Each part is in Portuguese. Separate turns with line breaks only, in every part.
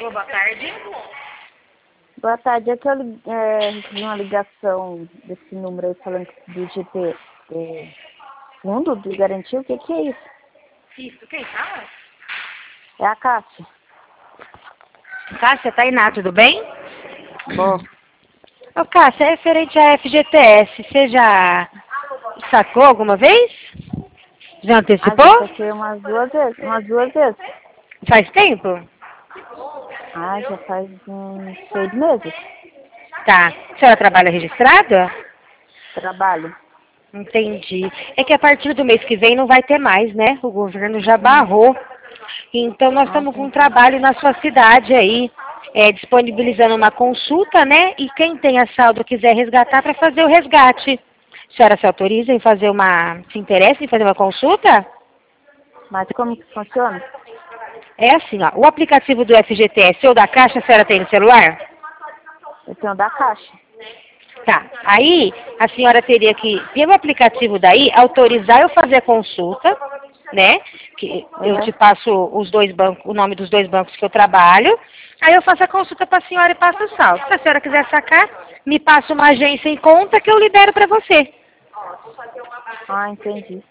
Ô, boa tarde.
Boa tarde, é que eu recebi uma ligação desse número aí falando do GP Fundo de Garantia. O que é isso?
Isso, quem fala?
É a Cássia.
Cássia, Tainá, tudo bem?
Bom,
Ô, Cássia, é referente à FGTS, você já sacou alguma vez? Já
já
antecipou?
saquei umas duas vezes.
Faz tempo?
Já faz uns 6 meses.
Tá. A senhora trabalha registrada?
Trabalho.
Entendi. É que a partir do mês que vem não vai ter mais, né? O governo já barrou. Então nós estamos com um
Entendi.
trabalho na sua cidade aí, disponibilizando uma consulta, né? E quem tem a saldo quiser resgatar para fazer o resgate. A senhora se autoriza em fazer se interessa em fazer uma consulta?
Mas como que funciona?
É assim, ó, o aplicativo do FGTS ou da Caixa a senhora tem no celular?
Eu tenho da Caixa.
Tá. Aí a senhora teria que, pelo aplicativo daí, autorizar eu fazer a consulta, né? Que eu te passo os dois bancos, o nome dos dois bancos que eu trabalho. Aí eu faço a consulta para a senhora e passo o saldo. Se a senhora quiser sacar, me passa uma agência em conta que eu libero para você.
Entendi.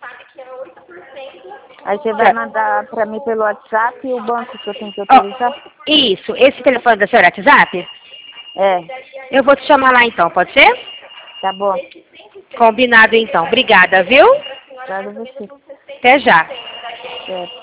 Aí você vai mandar pra mim pelo WhatsApp e o banco que eu tenho que
Ó,
autorizar?
isso. Esse telefone da senhora é WhatsApp?
É,
Eu vou te chamar lá então, pode ser?
tá bom.
Combinado então. Obrigada, viu?
Obrigada a você.
Até já.
Certo.